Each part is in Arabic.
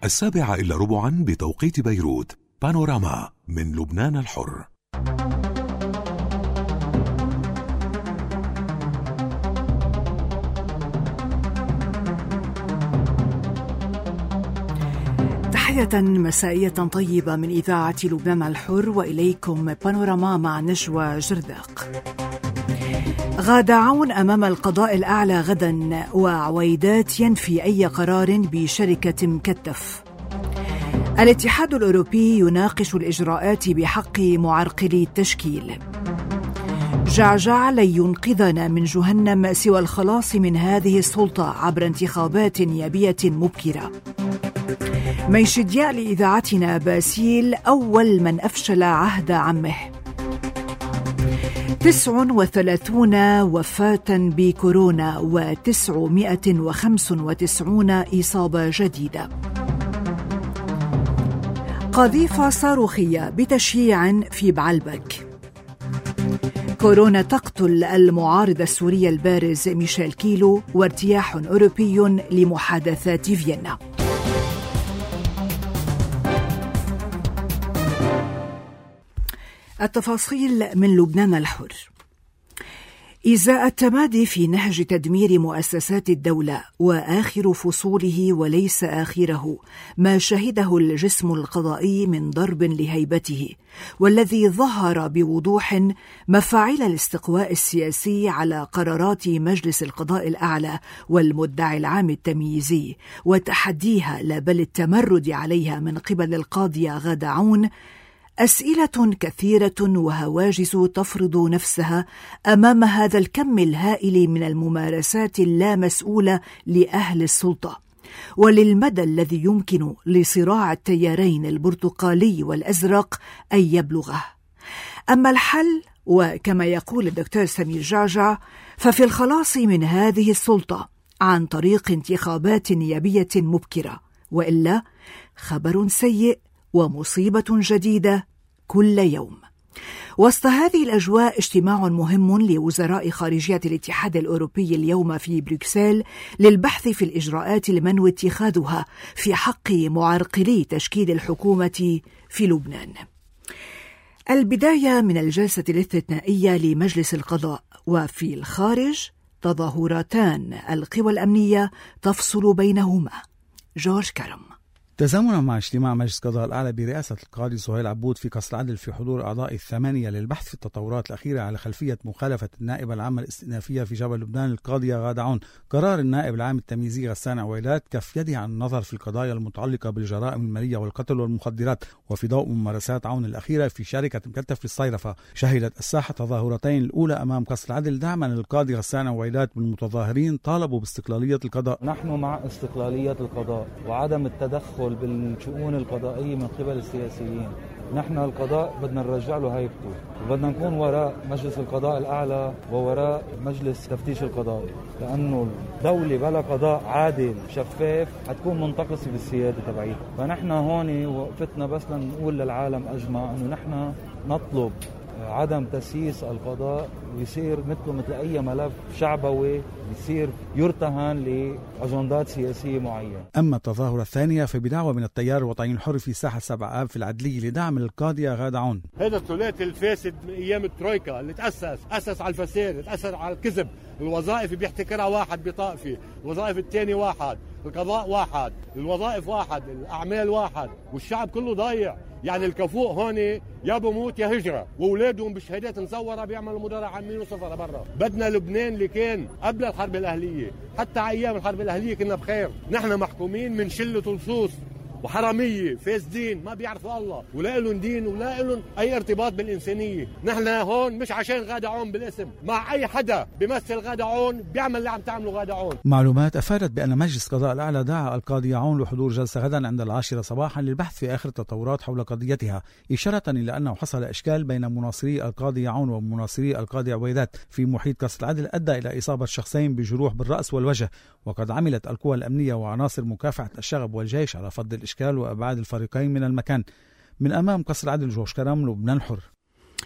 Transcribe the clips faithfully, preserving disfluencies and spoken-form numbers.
السابعة إلا ربعا بتوقيت بيروت. بانوراما من لبنان الحر. تحية مسائية طيبة من إذاعة لبنان الحر، وإليكم بانوراما مع نجوى جرداق. غادة عون أمام القضاء الأعلى غدا، وعويدات ينفي أي قرار بشركة مكتف. الاتحاد الأوروبي يناقش الإجراءات بحق معرقلي التشكيل. جعجع لن ينقذنا من جهنم سوى الخلاص من هذه السلطة عبر انتخابات نيابية مبكرة. ميشدياء لإذاعتنا باسيل أول من أفشل عهد عمه. تسع وثلاثون وفاة بكورونا وتسعمائة وخمسة وتسعين إصابة جديدة. قذيفة صاروخية بتشييع في بعلبك. كورونا تقتل المعارض السوري البارز ميشيل كيلو، وارتياح أوروبي لمحادثات فيينا. التفاصيل من لبنان الحر. إزاء التمادي في نهج تدمير مؤسسات الدولة وآخر فصوله وليس آخره ما شهده الجسم القضائي من ضرب لهيبته، والذي ظهر بوضوح مفاعل الاستقواء السياسي على قرارات مجلس القضاء الأعلى والمدعي العام التمييزي وتحديها لا بل التمرد عليها من قبل القاضية غادة عون. أسئلة كثيرة وهواجس تفرض نفسها أمام هذا الكم الهائل من الممارسات اللامسؤولة لأهل السلطة، وللمدى الذي يمكن لصراع التيارين البرتقالي والأزرق أن يبلغه. أما الحل، وكما يقول الدكتور سمير جعجع، ففي الخلاص من هذه السلطة عن طريق انتخابات نيابية مبكرة، وإلا خبر سيء ومصيبة جديدة كل يوم. وسط هذه الأجواء اجتماع مهم لوزراء خارجية الاتحاد الأوروبي اليوم في بروكسل للبحث في الإجراءات المنوي اتخاذها في حق معرقلي تشكيل الحكومة في لبنان. البداية من الجلسة الاستثنائية لمجلس القضاء، وفي الخارج تظاهرتان القوى الأمنية تفصل بينهما. جورج كرم. تزامنا مع اجتماع مجلس القضاء الأعلى برئاسة القاضي سهيل عبود في قصر العدل في حضور أعضاء الثمانية للبحث في التطورات الأخيرة على خلفية مخالفة النائبة العامة الاستئنافية في جبل لبنان القاضية غادة عون قرار النائب العام التمييزي غسان عويدات كف يده عن النظر في القضايا المتعلقة بالجرائم المالية والقتل والمخدرات، وفي ضوء ممارسات عون الأخيرة في شركة مكتف للصيرفة. شهدت الساحة تظاهرتين الأولى أمام قصر العدل دعما للقاضي غسان عويدات بالمتظاهرين طالبوا باستقلالية القضاء. نحن مع استقلالية القضاء وعدم التدخل بالشؤون القضائية من قبل السياسيين. نحن القضاء بدنا نرجع له هيبته، وبدنا نكون وراء مجلس القضاء الأعلى ووراء مجلس تفتيش القضاء، لأنه الدولة بلا قضاء عادل شفاف حتكون منتقصة بالسيادة تبعيها. فنحن هون وقفتنا بس لنقول للعالم أجمع أنه نحن نطلب عدم تسييس القضاء ويصير مثله مثل أي ملف شعبوي يصير يرتهن لأجندات سياسية معينة. أما التظاهرة الثانية فبدعوة من التيار الوطني الحر في ساحة سبع آب في العدلية لدعم القاضية غادة عون. هذا الثلاثي الفاسد من أيام الترويكا اللي تأسس أسس على الفساد، تأسس على الكذب. الوظائف بيحتكرها واحد بطائفة، الوظائف الثاني واحد، القضاء واحد، الوظائف واحد، الأعمال واحد، والشعب كله ضايع. يعني الكفوء هون يا بموت يا هجرة، وأولادهم بشهادات مزورة بيعملوا مدرع عاملين وسفرة برا. بدنا لبنان اللي كان قبل الحرب الأهلية، حتى أيام الحرب الأهلية كنا بخير. نحن محكومين من شلة لصوص وحرامية فاسدين ما بيعرفوا الله ولا لهم دين ولا لهم أي ارتباط بالإنسانية. نحن هون مش عشان غادة عون بالاسم، مع أي حدا بيمثل غادة عون بيعمل اللي عم تعمله غادة عون. معلومات أفادت بأن مجلس القضاء الأعلى دعا القاضي عون لحضور جلسة غدا عند العاشرة صباحا للبحث في آخر التطورات حول قضيتها، إشارة إلى أنه حصل إشكال بين مناصري القاضي عون ومناصري القاضي عويدات في محيط قصر العدل أدى إلى إصابة شخصين بجروح بالرأس والوجه. وقد عملت القوى الأمنية وعناصر مكافحة الشغب والجيش على فض الإشكال وأبعاد الفريقين من المكان. من أمام قصر العدل جورج كرم، لبنان الحر.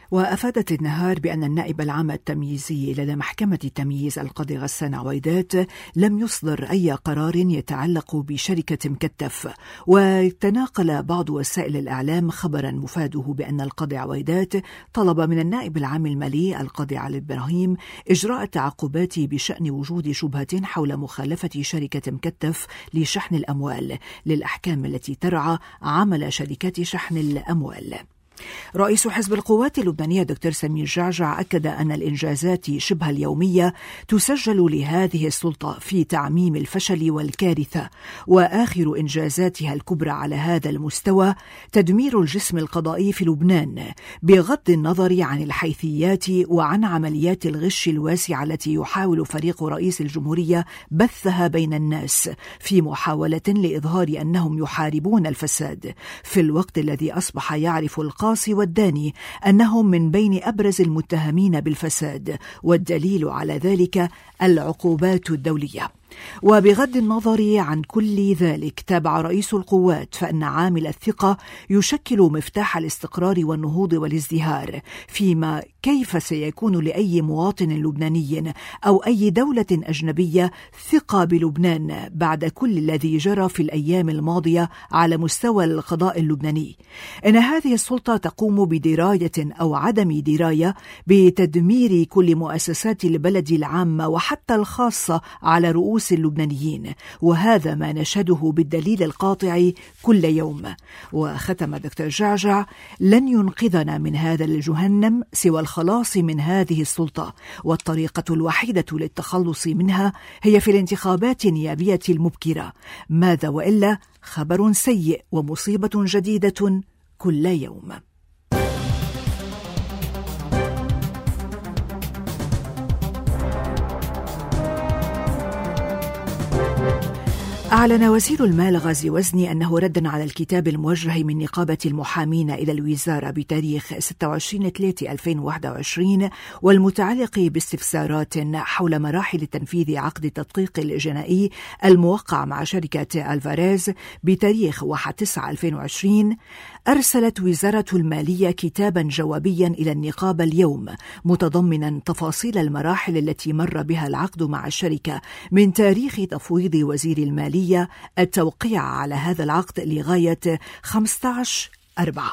وأفادت النهار بأن النائب العام التمييزي لدى محكمة تمييز القاضي غسان عويدات لم يصدر أي قرار يتعلق بشركة مكتف. وتناقل بعض وسائل الإعلام خبرا مفاده بأن القاضي عويدات طلب من النائب العام المالي القاضي علي إبراهيم إجراء التعقبات بشأن وجود شبهة حول مخالفة شركة مكتف لشحن الأموال للأحكام التي ترعى عمل شركات شحن الأموال. رئيس حزب القوات اللبنانية دكتور سمير جعجع أكد أن الإنجازات شبه اليومية تسجل لهذه السلطة في تعميم الفشل والكارثة، وآخر إنجازاتها الكبرى على هذا المستوى تدمير الجسم القضائي في لبنان، بغض النظر عن الحيثيات وعن عمليات الغش الواسعة التي يحاول فريق رئيس الجمهورية بثها بين الناس في محاولة لإظهار أنهم يحاربون الفساد، في الوقت الذي أصبح يعرف القاضي والداني أنهم من بين أبرز المتهمين بالفساد، والدليل على ذلك العقوبات الدولية. وبغض النظر عن كل ذلك، تابع رئيس القوات فإن عامل الثقة يشكل مفتاح الاستقرار والنهوض والازدهار، فيما كيف سيكون لأي مواطن لبناني أو أي دولة أجنبية ثقة بلبنان بعد كل الذي جرى في الأيام الماضية على مستوى القضاء اللبناني؟ إن هذه السلطة تقوم بدراية أو عدم دراية بتدمير كل مؤسسات البلد العامة وحتى الخاصة على رؤوس اللبنانيين، وهذا ما نشهده بالدليل القاطع كل يوم. وختم دكتور جعجع: لن ينقذنا من هذا الجهنم سوى الخلاص من هذه السلطة، والطريقة الوحيدة للتخلص منها هي في الانتخابات النيابية المبكرة، ماذا وإلا خبر سيء ومصيبة جديدة كل يوم. أعلن وزير المال غازي وزني أنه ردا على الكتاب الموجه من نقابة المحامين إلى الوزارة بتاريخ ستة وعشرين ثلاثة ألفين وواحد وعشرين والمتعلق باستفسارات حول مراحل تنفيذ عقد التدقيق الجنائي الموقع مع شركة ألفاريز بتاريخ واحد تسعة ألفين وعشرين، أرسلت وزارة المالية كتابا جوابيا إلى النقابة اليوم متضمنا تفاصيل المراحل التي مر بها العقد مع الشركة من تاريخ تفويض وزير المالية التوقيع على هذا العقد لغاية خمسة عشر أربعة.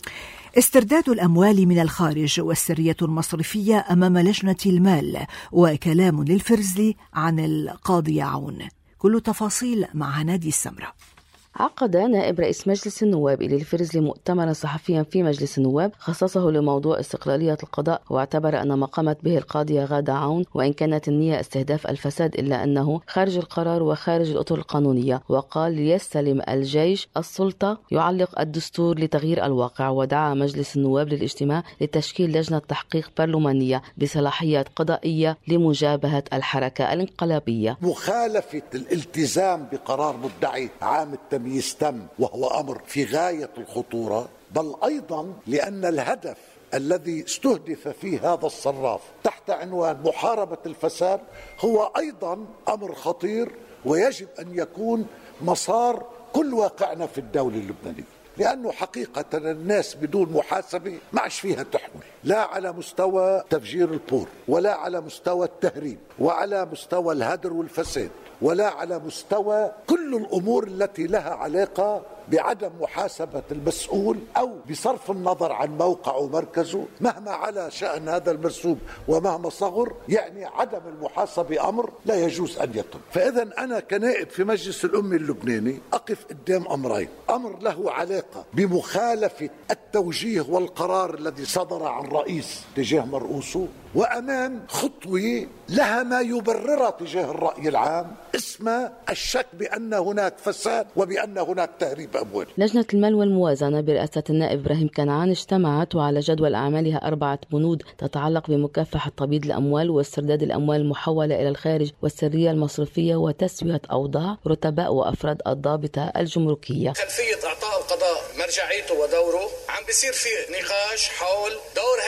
استرداد الأموال من الخارج والسرية المصرفية أمام لجنة المال، وكلام للفرزلي عن القاضي عون. كل تفاصيل مع هنادي السمرة. عقد نائب رئيس مجلس النواب إلي الفرزلي مؤتمرا صحفيا في مجلس النواب خصصه لموضوع استقلالية القضاء، واعتبر أن ما قامت به القاضية غادة عون وإن كانت النية استهداف الفساد إلا أنه خارج القرار وخارج الأطر القانونية، وقال ليستلم الجيش السلطة يعلق الدستور لتغيير الواقع، ودعا مجلس النواب للاجتماع لتشكيل لجنة تحقيق برلمانية بصلاحيات قضائية لمجابهة الحركة الانقلابية. مخالفة الالتزام بقرار مدعي عام التمييز تم، وهو أمر في غاية الخطورة، بل أيضا لأن الهدف الذي استهدف فيه هذا الصراف تحت عنوان محاربة الفساد هو أيضا أمر خطير، ويجب أن يكون مسار كل واقعنا في الدولة اللبنانية، لأنه حقيقة الناس بدون محاسبة ما عادش فيها تحمل، لا على مستوى تفجير البور، ولا على مستوى التهريب، وعلى مستوى الهدر والفساد، ولا على مستوى كل الأمور التي لها علاقة بعدم محاسبة المسؤول أو بصرف النظر عن موقعه ومركزه مهما على شأن هذا المرسوم ومهما صغر. يعني عدم المحاسبة أمر لا يجوز أن يتم. فإذا أنا كنائب في مجلس الأمة اللبناني أقف قدام أمرين: أمر له علاقة بمخالفة التوجيه والقرار الذي صدر عن رئيس تجاه مرؤوسه، وأمام خطوة لها ما يبررها تجاه الرأي العام اسمها الشك بأن هناك فساد وبأن هناك تهريب أموال. لجنة المال والموازنة برئاسة النائب إبراهيم كنعان اجتمعت وعلى جدول أعمالها أربعة بنود تتعلق بمكافحة تبييض الأموال واسترداد الأموال المحولة إلى الخارج والسرية المصرفية وتسوية أوضاع رتباء وأفراد الضابطة الجمركية. خلفية إعطاء القضاء مرجعيته ودوره عم بيصير في نقاش حول دور هيئة التحقيق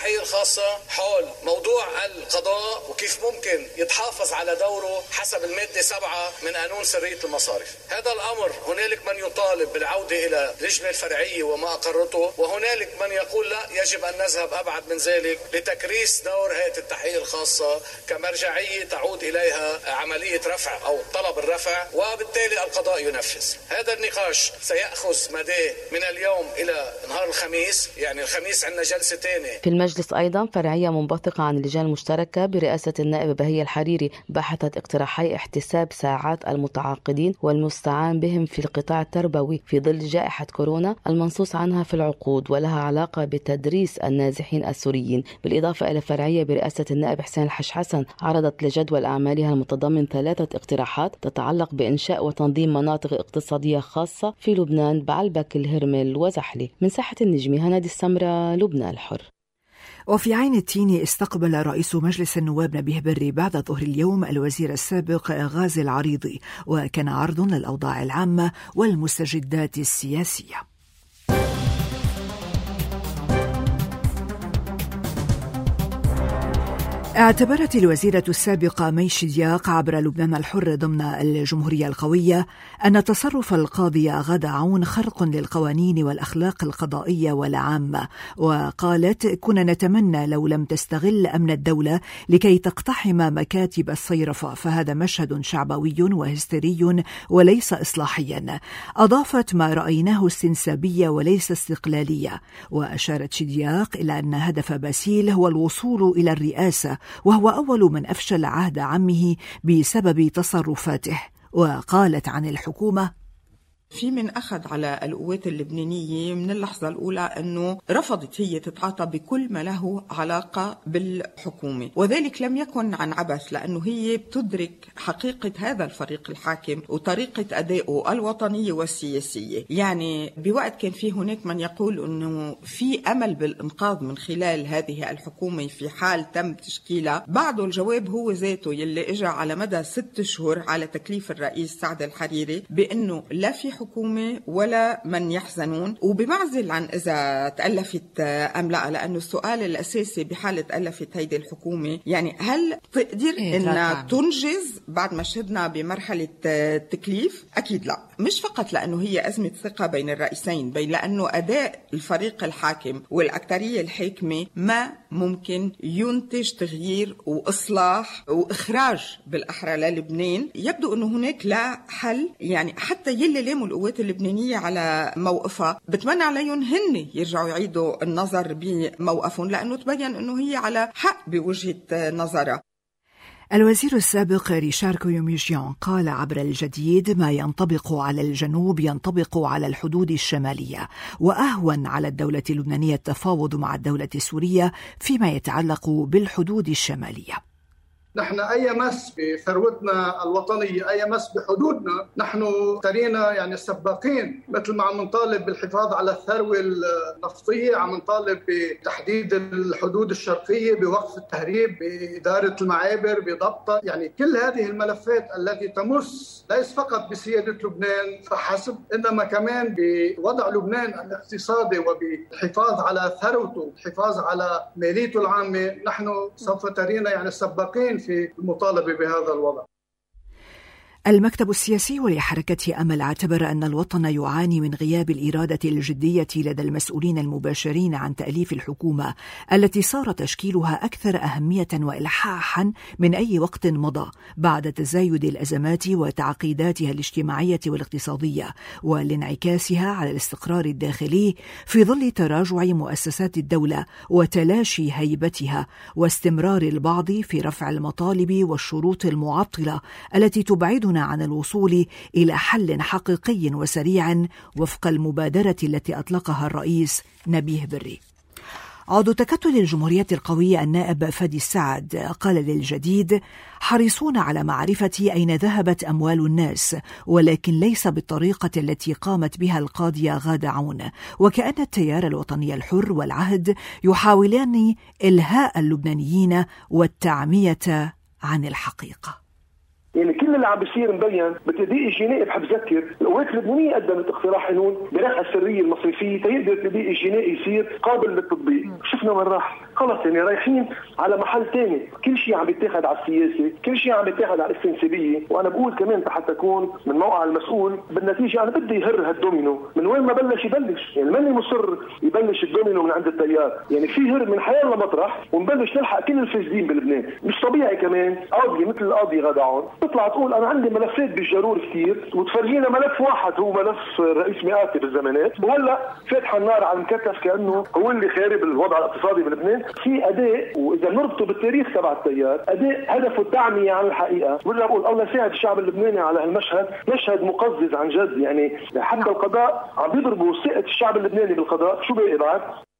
التحقيق الخاصة حول موضوع القضاء وكيف ممكن يتحافظ على دوره حسب المادة سبعة من قانون سرية المصارف. هذا الأمر هنالك من يطالب بالعودة إلى اللجنة الفرعية وما أقرته، وهنالك من يقول لا، يجب أن نذهب أبعد من ذلك لتكريس دور هيئة التحقيق الخاصة كمرجعية تعود إليها عملية رفع أو طلب الرفع، وبالتالي القضاء ينفذ. هذا النقاش سيأخذ مداه من اليوم إلى نهار الخميس، يعني الخميس عندنا جلسة تانية. في المجلس أيضا فرعية منبثقة عن اللجان المشتركة برئاسة النائب بهية الحريري بحثت اقتراحي احتساب ساعات المتعاقدين والمستعان بهم في القطاع التربوي في ظل جائحة كورونا المنصوص عنها في العقود، ولها علاقة بتدريس النازحين السوريين. بالإضافة إلى فرعية برئاسة النائب حسين الحش حسن عرضت لجدول أعمالها المتضمن ثلاثة اقتراحات تتعلق بإنشاء وتنظيم مناطق اقتصادية خاصة في لبنان بعلبك، الهرمل وزحلة. من ساحة النجمي هنادي السمرة، لبنان الحر. وفي عين التين استقبل رئيس مجلس النواب نبيه بري بعد ظهر اليوم الوزير السابق غازي العريضي، وكان عرض للأوضاع العامة والمستجدات السياسية. اعتبرت الوزيرة السابقة مي شدياق عبر لبنان الحر ضمن الجمهورية القوية أن تصرف القاضية غادة عون خرق للقوانين والأخلاق القضائية والعامة، وقالت: كنا نتمنى لو لم تستغل أمن الدولة لكي تقتحم مكاتب الصيرفة، فهذا مشهد شعبوي وهستيري وليس إصلاحيا. أضافت: ما رأيناه استنسابية وليس استقلالية. وأشارت شدياق إلى أن هدف باسيل هو الوصول إلى الرئاسة، وهو أول من أفشل عهد عمه بسبب تصرفاته. وقالت عن الحكومة: في من أخذ على القوات اللبنانية من اللحظة الأولى أنه رفضت هي تتعاطى بكل ما له علاقة بالحكومة، وذلك لم يكن عن عبث، لأنه هي بتدرك حقيقة هذا الفريق الحاكم وطريقة أدائه الوطنية والسياسية. يعني بوقت كان في هناك من يقول أنه في أمل بالإنقاذ من خلال هذه الحكومة في حال تم تشكيلها، بعده الجواب هو ذاته يلي إجا على مدى ست شهور على تكليف الرئيس سعد الحريري بأنه لا في حكومة ولا من يحزنون، وبمعزل عن إذا تألفت أم لا، لأنه السؤال الأساسي بحالة تألفت هيدي الحكومة يعني هل تقدر إيه أن تنجز بعد ما شهدنا بمرحلة التكليف؟ أكيد لا، مش فقط لأنه هي أزمة ثقة بين الرئيسين، بين لأنه أداء الفريق الحاكم والأكترية الحاكمة ما ممكن ينتج تغيير وإصلاح وإخراج بالأحرى للبنان. يبدو أنه هناك لا حل، يعني حتى يلي لاموا القوات اللبنانية على موقفها بتمنى عليهم هن يرجعوا يعيدوا النظر بموقفهم، لأنه تبين أنه هي على حق بوجهة نظرها. الوزير السابق ريشار كويوميجيان قال عبر الجديد: ما ينطبق على الجنوب ينطبق على الحدود الشمالية، وأهون على الدولة اللبنانية التفاوض مع الدولة السورية فيما يتعلق بالحدود الشمالية. نحن أي مس بثروتنا الوطنية، أي مس بحدودنا، نحن ترينا يعني سباقين، مثل ما عم نطالب بالحفاظ على الثروة النفطية، عم نطالب بتحديد الحدود الشرقية، بوقف التهريب، بإدارة المعابر، بضبطها. يعني كل هذه الملفات التي تمس ليس فقط بسيادة لبنان فحسب، إنما كمان بوضع لبنان الاقتصادي وبالحفاظ على ثروته، الحفاظ على ماليته العامة، نحن سوف ترينا يعني سباقين في المطالبة بهذا الوضع. المكتب السياسي ولحركة أمل اعتبر أن الوطن يعاني من غياب الإرادة الجدية لدى المسؤولين المباشرين عن تأليف الحكومة التي صار تشكيلها أكثر أهمية وإلحاحا من أي وقت مضى بعد تزايد الأزمات وتعقيداتها الاجتماعية والاقتصادية ولانعكاسها على الاستقرار الداخلي في ظل تراجع مؤسسات الدولة وتلاشي هيبتها واستمرار البعض في رفع المطالب والشروط المعطلة التي تبعدنا عن الوصول إلى حل حقيقي وسريع وفق المبادرة التي أطلقها الرئيس نبيه بري. عضو تكتل الجمهورية القوية النائب فادي السعد قال للجديد: حريصون على معرفة أين ذهبت أموال الناس، ولكن ليس بالطريقة التي قامت بها القاضية غادة عون، وكأن التيار الوطني الحر والعهد يحاولان إلهاء اللبنانيين والتعمية عن الحقيقة. يعني كل اللي عم بيصير مبين بالتدقيق الجنائي. بحب ذكر القوات اللبنانيه قدمت اقتراح قانون برفع السريه المصرفيه تيقدر التدقيق الجنائي يصير قابل للتطبيق. شفنا وين راح خلص يعني رايحين على محل تاني، كل شيء عم بيتاخد على السياسة، كل شيء عم بيتاخد على الاستنسابية. وأنا بقول كمان حتى أكون من موقع المسؤول بالنتيجة أنا بدي يهر هالدومينو من وين ما بلش يبلش، يعني ماني مصر يبلش الدومينو من عند التيار، يعني في هر من حيالله مطرح ونبلش نلحق كل الفاسدين بلبنان. مش طبيعي كمان قاضي مثل القاضي غادة عون تطلع تقول أنا عندي ملفات بالجرور كثير وتفرجينا ملف واحد هو ملف رئيس مئاتي بالزمانات، وهلا فاتحة النار على المكتف كأنه هو اللي خارب الوضع الاقتصادي بلبنان. في أداء وإذا نربطه بالتاريخ تبع التيار أداء هدفه التعمية عن الحقيقة. ولا بقول الله يساعد الشعب اللبناني على هالمشهد، مشهد مقزز عن جد، يعني حتى القضاء عم بيضربوا ثقة الشعب اللبناني بالقضاء. شو باقي بعد؟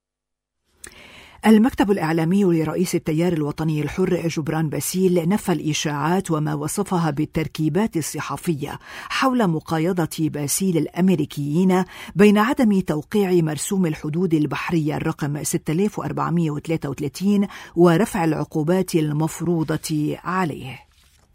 المكتب الإعلامي لرئيس التيار الوطني الحر جبران باسيل نفى الإشاعات وما وصفها بالتركيبات الصحفية حول مقايضة باسيل الأمريكيين بين عدم توقيع مرسوم الحدود البحرية الرقم ستة آلاف وأربعمائة وثلاثة وثلاثين ورفع العقوبات المفروضة عليه.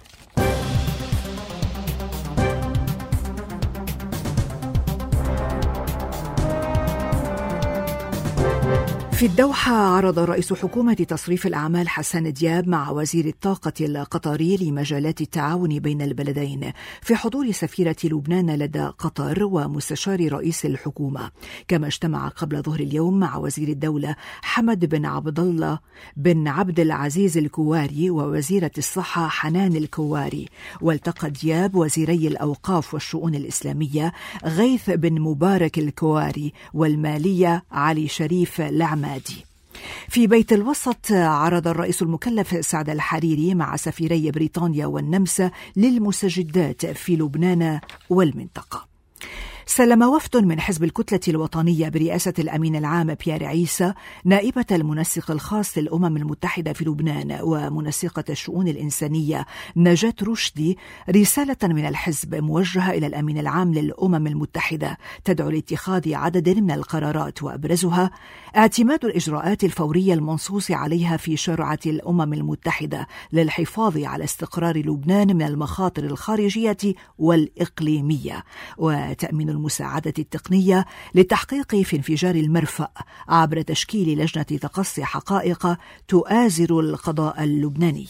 في الدوحة عرض رئيس حكومة تصريف الأعمال حسن دياب مع وزير الطاقة القطري لمجالات التعاون بين البلدين في حضور سفيرة لبنان لدى قطر ومستشار رئيس الحكومة. كما اجتمع قبل ظهر اليوم مع وزير الدولة حمد بن عبد الله بن عبد العزيز الكواري ووزيرة الصحة حنان الكواري. والتقى دياب وزيري الأوقاف والشؤون الإسلامية غيث بن مبارك الكواري والمالية علي شريف العمادي. في بيت الوسط عرض الرئيس المكلف سعد الحريري مع سفيري بريطانيا والنمسا للمستجدات في لبنان والمنطقة. سلم وفد من حزب الكتلة الوطنية برئاسة الأمين العام بيير عيسى نائبة المنسق الخاص للأمم المتحدة في لبنان ومنسقة الشؤون الإنسانية نجاة رشدي رسالة من الحزب موجهة إلى الأمين العام للأمم المتحدة تدعو لاتخاذ عدد من القرارات وأبرزها اعتماد الإجراءات الفورية المنصوص عليها في شرعة الأمم المتحدة للحفاظ على استقرار لبنان من المخاطر الخارجية والإقليمية وتأمين المساعدة التقنية للتحقيق في انفجار المرفأ عبر تشكيل لجنة تقصي حقائق تؤازر القضاء اللبناني.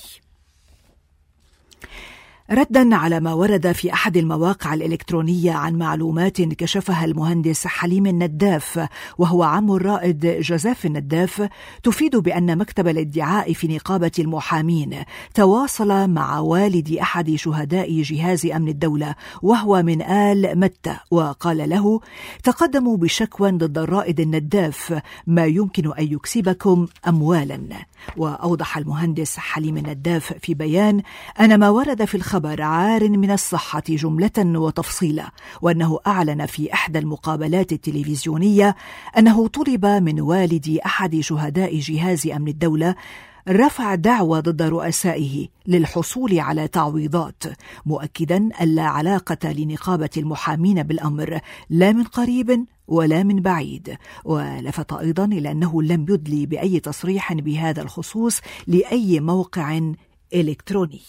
ردا على ما ورد في أحد المواقع الإلكترونية عن معلومات كشفها المهندس حليم النداف وهو عم الرائد جزاف النداف تفيد بأن مكتب الادعاء في نقابة المحامين تواصل مع والد أحد شهداء جهاز أمن الدولة وهو من آل متى وقال له تقدموا بشكوى ضد الرائد النداف ما يمكن أن يكسبكم أموالا. وأوضح المهندس حليم النداف في بيان أن ما ورد في الخبر عار من الصحة جملة وتفصيلا، وأنه أعلن في إحدى المقابلات التلفزيونية أنه طلب من والد أحد شهداء جهاز أمن الدولة رفع دعوى ضد رؤسائه للحصول على تعويضات، مؤكدا أن لا علاقة لنقابة المحامين بالأمر لا من قريب ولا من بعيد. ولفت أيضا إلى أنه لم يدلي بأي تصريح بهذا الخصوص لأي موقع إلكتروني.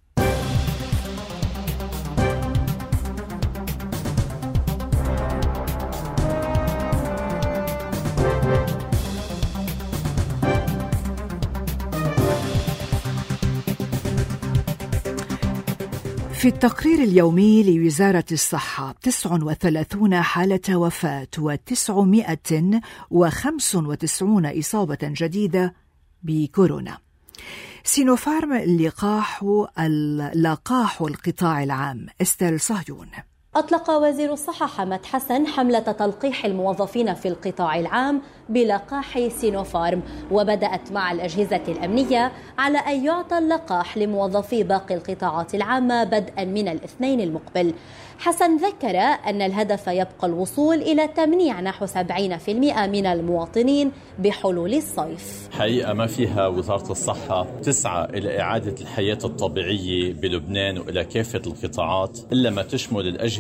في التقرير اليومي لوزارة الصحة تسعة وثلاثين حالة وفاة وتسعمائة وخمسة وتسعين إصابة جديدة بكورونا. سينوفارم لقاح اللقاح القطاع العام. استر صهيون. أطلق وزير الصحة حمد حسن حملة تلقيح الموظفين في القطاع العام بلقاح سينوفارم، وبدأت مع الأجهزة الأمنية على أن يعطى اللقاح لموظفي باقي القطاعات العامة بدءا من الاثنين المقبل. حسن ذكر أن الهدف يبقى الوصول إلى تمنيع نحو سبعين بالمئة من المواطنين بحلول الصيف. حقيقة ما فيها وزارة الصحة تسعى إلى إعادة الحياة الطبيعية بلبنان وإلى كافة القطاعات إلا ما تشمل الأجهزة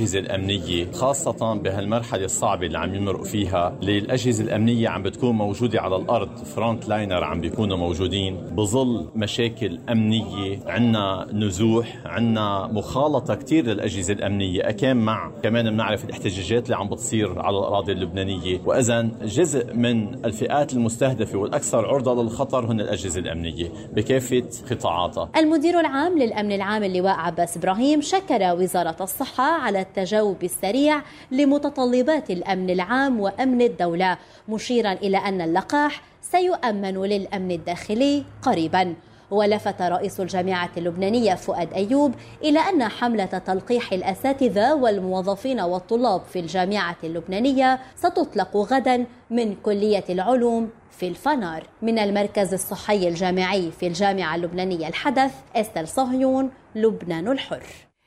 للأجهزة الأمنية، خاصة بهالمرحلة الصعبة اللي عم يمرق فيها. للأجهزة الأمنية عم بتكون موجودة على الأرض، فرونت لاينر عم بيكونوا موجودين بظل مشاكل أمنية. عنا نزوح، عنا مخالطة كتير للأجهزة الأمنية، أكان مع كمان بنعرف الاحتجاجات اللي عم بتصير على الأراضي اللبنانية. وإذن جزء من الفئات المستهدفة والأكثر عرضة للخطر هن الأجهزة الأمنية بكافة قطاعاتها. المدير العام للأمن العام اللواء عباس إبراهيم شكر وزارة الصحة على التجاوب السريع لمتطلبات الأمن العام وأمن الدولة، مشيرا إلى أن اللقاح سيؤمن للأمن الداخلي قريبا. ولفت رئيس الجامعة اللبنانية فؤاد أيوب إلى أن حملة تلقيح الأساتذة والموظفين والطلاب في الجامعة اللبنانية ستطلق غدا من كلية العلوم في الفنار. من المركز الصحي الجامعي في الجامعة اللبنانية الحدث، استر صهيون، لبنان الحر.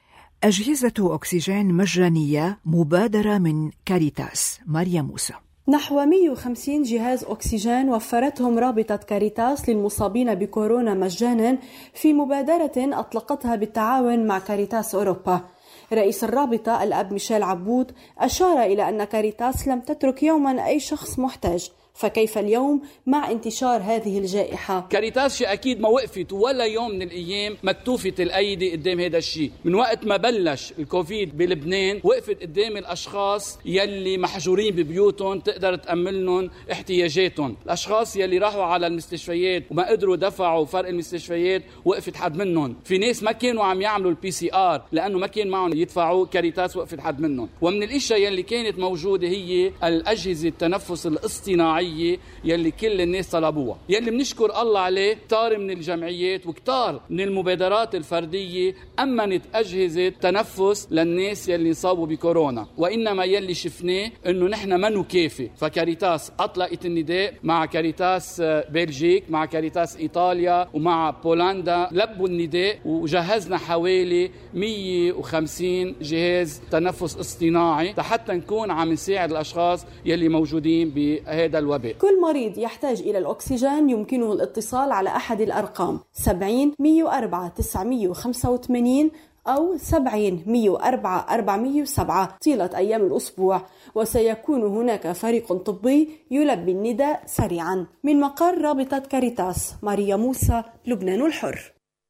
أجهزة أكسجين مجانية مبادرة من كاريتاس، ماريا موسى. نحو مئة وخمسين جهاز أكسجين وفرتهم رابطة كاريتاس للمصابين بكورونا مجانا في مبادرة أطلقتها بالتعاون مع كاريتاس أوروبا. رئيس الرابطة الأب ميشيل عبود أشار إلى أن كاريتاس لم تترك يوما أي شخص محتاج، فكيف اليوم مع انتشار هذه الجائحة؟ كاريتاس أكيد ما وقفت ولا يوم من الأيام مكتوفة الأيدي قدام هذا الشيء. من وقت ما بلش الكوفيد بلبنان وقفت قدام الأشخاص يلي محجورين ببيوتهم تقدر تأملهم احتياجاتهم. الأشخاص يلي راحوا على المستشفيات وما قدروا دفعوا فرق المستشفيات وقفت حد منهم. في ناس ما كانوا عم يعملوا البي سي آر لأنه ما كان معهم يدفعوا، كاريتاس وقفت حد منهم. ومن الأشياء يلي كانت موجودة هي الأجهزة التنفس الاصطناعي يلي كل الناس طلبوها، يلي بنشكر الله عليه. كتار من الجمعيات وكتار من المبادرات الفردية أمنت أجهزة تنفس للناس يلي صابوا بكورونا. وإنما يلي شفناه إنه نحن ما نكافي، فكاريتاس أطلقت النداء مع كاريتاس بلجيك، مع كاريتاس إيطاليا ومع بولندا، لبوا النداء وجهزنا حوالي مئة وخمسين جهاز تنفس اصطناعي حتى نكون عم نساعد الأشخاص يلي موجودين بهذا الوقت. كل مريض يحتاج إلى الأكسجين يمكنه الاتصال على أحد الأرقام سبعين مئة وأربعة تسعمئة وخمسة وثمانين أو سبعين مئة وأربعة أربعمئة وسبعة طيلة أيام الأسبوع، وسيكون هناك فريق طبي يلبي النداء سريعا. من مقر رابطة كاريتاس، ماريا موسى، لبنان الحر.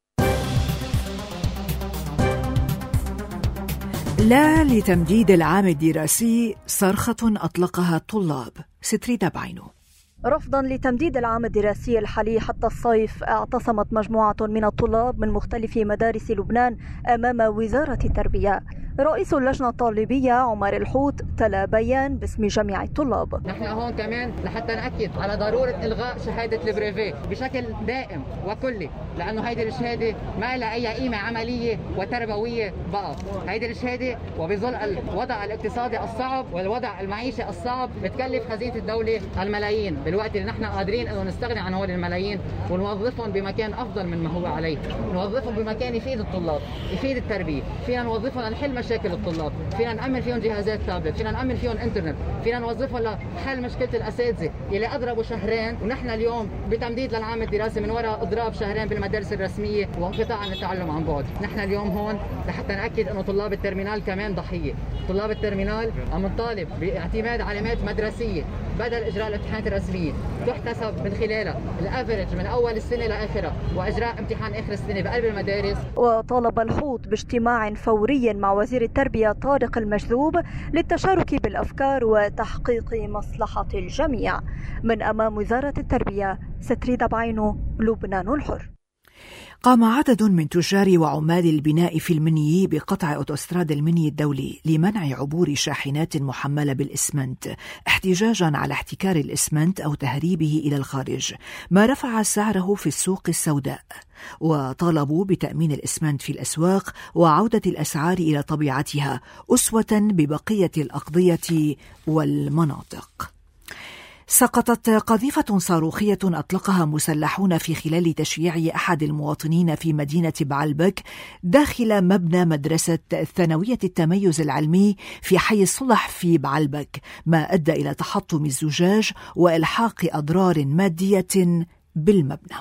لا لتمديد العام الدراسي، صرخة أطلقها الطلاب، ستريدا بعينو. رفضا لتمديد العام الدراسي الحالي حتى الصيف، اعتصمت مجموعة من الطلاب من مختلف مدارس لبنان أمام وزارة التربية. رئيس اللجنة الطالبية عمر الحوت تلا بيان باسم جميع الطلاب. نحن هون كمان لحتى نأكد على ضرورة إلغاء شهادة البريفي بشكل دائم وكلي، لأنه هيدي الشهادة ما لها أي قيمة عملية وتربوية بقى. هيدي الشهادة وبظل الوضع الاقتصادي الصعب والوضع المعيشي الصعب بتكلف خزينة الدولة الملايين، بالوقت اللي نحن قادرين إنه نستغني عن هول الملايين ونوظفهم بمكان أفضل من ما هو عليه، نوظفهم بمكان يفيد الطلاب، يفيد التربية. فينا نوظفهم لنحل مشاكل الطلاب، فينا نأمن فيهم جهازات تابلت، فينا نأمن فيهم انترنت، فينا نوظفهم لحل مشكلة الأساتذة اللي أضربوا شهرين، ونحن اليوم بتمديد للعام الدراسي من وراء إضراب شهرين بالمدارس الرسمية وانقطاع عن التعلم عن بعد. نحن اليوم هون لحتى نأكد إنه طلاب الترمينال كمان ضحية. طلاب الترمينال عم نطالب باعتماد علامات مدرسية بدل إجراء الامتحانات الرسمية، تحتسب من خلالها الافرج من أول السنة لآخرها، وإجراء امتحان آخر السنة بقلب المدارس. وطالب الحوت باجتماع فوري مع وزير التربية طارق المجذوب للتشارك بالأفكار وتحقيق مصلحة الجميع. من أمام وزارة التربية، ستريدا بعينو، لبنان الحر. قام عدد من تجار وعمال البناء في المنيي بقطع أوتوستراد المنيي الدولي لمنع عبور شاحنات محملة بالإسمنت، احتجاجا على احتكار الإسمنت أو تهريبه إلى الخارج، ما رفع سعره في السوق السوداء. وطالبوا بتأمين الإسمنت في الأسواق وعودة الأسعار إلى طبيعتها أسوة ببقية الأقضية والمناطق. سقطت قذيفة صاروخية أطلقها مسلحون في خلال تشييع أحد المواطنين في مدينة بعلبك داخل مبنى مدرسة ثانوية التميز العلمي في حي الصلح في بعلبك، ما أدى إلى تحطم الزجاج وإلحاق أضرار مادية بالمبنى.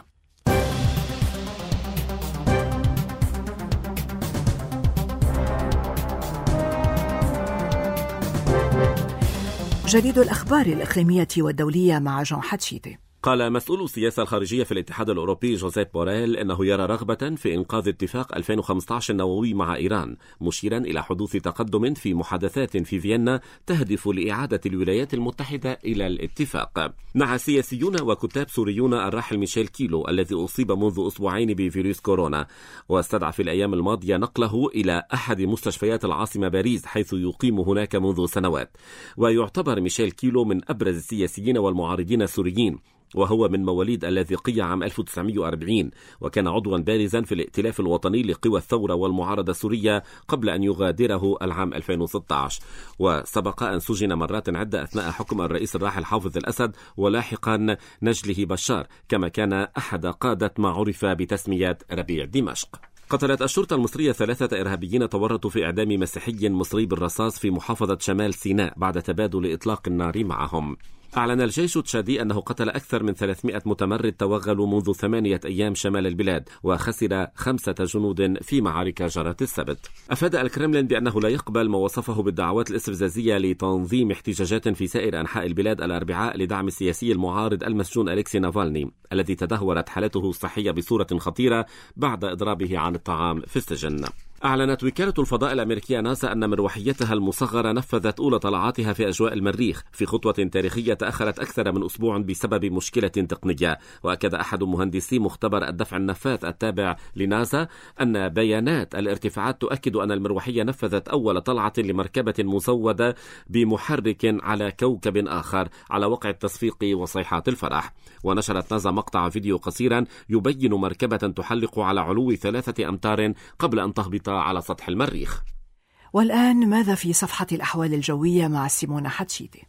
جديد الأخبار الإقليمية والدولية مع جون حتشيتي. قال مسؤول السياسة الخارجية في الاتحاد الأوروبي جوزيف بوريل إنه يرى رغبة في إنقاذ اتفاق ألفين وخمسة عشر النووي مع إيران، مشيرا إلى حدوث تقدم في محادثات في فيينا تهدف لإعادة الولايات المتحدة إلى الاتفاق. نعى سياسيون وكتاب سوريون الراحل ميشيل كيلو الذي أصيب منذ أسبوعين بفيروس كورونا، واستدعى في الأيام الماضية نقله إلى أحد مستشفيات العاصمة باريس حيث يقيم هناك منذ سنوات. ويعتبر ميشيل كيلو من أبرز السياسيين والمعارضين السوريين، وهو من مواليد اللاذقية عام ألف وتسعمائة وأربعين، وكان عضوا بارزا في الائتلاف الوطني لقوى الثورة والمعارضة السورية قبل أن يغادره العام ألفين وستة عشر، وسبق أن سجن مرات عدة أثناء حكم الرئيس الراحل حافظ الأسد ولاحقا نجله بشار، كما كان أحد قادة ما عرف بتسمية ربيع دمشق. قتلت الشرطة المصرية ثلاثة إرهابيين تورطوا في إعدام مسيحي مصري بالرصاص في محافظة شمال سيناء بعد تبادل إطلاق النار معهم. أعلن الجيش التشادي أنه قتل أكثر من ثلاثمائة متمرد توغلوا منذ ثمانية أيام شمال البلاد، وخسر خمسة جنود في معارك جرت السبت. أفاد الكرملين بأنه لا يقبل ما وصفه بالدعوات الاستفزازية لتنظيم احتجاجات في سائر أنحاء البلاد الأربعاء لدعم السياسي المعارض المسجون أليكسي نافالني الذي تدهورت حالته الصحية بصورة خطيرة بعد إضرابه عن الطعام في السجن. أعلنت وكالة الفضاء الأمريكية ناسا أن مروحيتها المصغرة نفذت أولى طلعاتها في أجواء المريخ في خطوة تاريخية تأخرت أكثر من أسبوع بسبب مشكلة تقنية. وأكد أحد مهندسي مختبر الدفع النفاث التابع لناسا أن بيانات الارتفاعات تؤكد أن المروحية نفذت أول طلعة لمركبة مزودة بمحرك على كوكب آخر على وقع التصفيق وصيحات الفرح. ونشرت ناسا مقطع فيديو قصيرا يبين مركبة تحلق على علو ثلاثة أمتار قبل أن تهبط على سطح المريخ. والآن ماذا في صفحة الأحوال الجوية مع سيمونة حتشيتي؟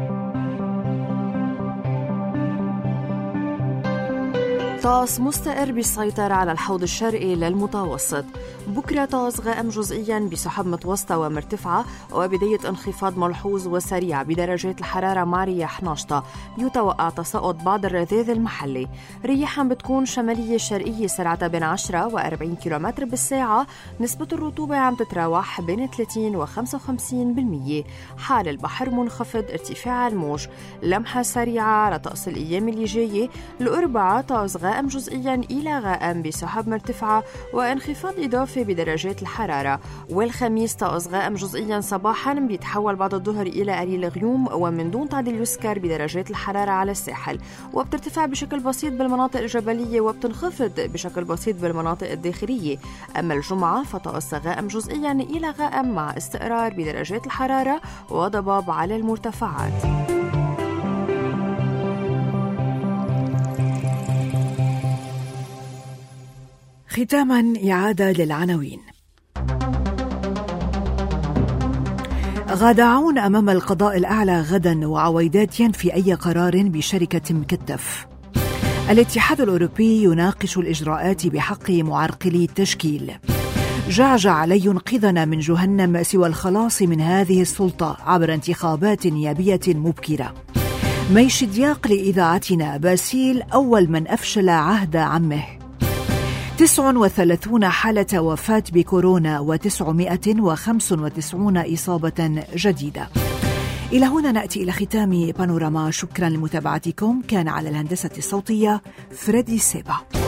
طقس مستقر بيسيطر على الحوض الشرقي للمتوسط. بكرة طقس غائم جزئيا بسحب متوسطة ومرتفعة وبداية انخفاض ملحوظ وسريع بدرجات الحرارة مع رياح ناشطة. يتوقع تساقط بعض الرذاذ المحلي. رياح عم بتكون شمالية شرقية سرعتها بين عشرة وأربعين كيلومتر بالساعة. نسبة الرطوبة عم تتراوح بين ثلاثين وخمسة وخمسين بالمية. حال البحر منخفض ارتفاع الموج. لمحة سريعة على طقس الأيام اللي جاية. الأربعاء طقس غائم جزئيا إلى غائم بسحب مرتفعة وانخفاض إضافي بدرجات الحرارة. والخميس طقس غائم جزئيا صباحا بيتحول بعد الظهر إلى قليل غيوم ومن دون تعديل يسكر بدرجات الحرارة على الساحل، وبترتفع بشكل بسيط بالمناطق الجبلية وبتنخفض بشكل بسيط بالمناطق الداخلية. أما الجمعة فطقس غائم جزئيا إلى غائم مع استقرار بدرجات الحرارة وضباب على المرتفعات. ختاما إعادة للعناوين. غادة عون أمام القضاء الأعلى غدا وعويدات ينفي أي قرار بشركة مكتف. الاتحاد الأوروبي يناقش الإجراءات بحق معرقلي التشكيل. جعجع لن ينقذنا من جهنم سوى الخلاص من هذه السلطة عبر انتخابات نيابية مبكرة. ميش دياق لإذاعتنا باسيل أول من أفشل عهد عمه. تسعة وثلاثين حالة وفاة بكورونا وتسعمائة وخمسة وتسعين إصابة جديدة. إلى هنا نأتي إلى ختام بانوراما. شكرا لمتابعتكم. كان على الهندسة الصوتية فريدي سيبا.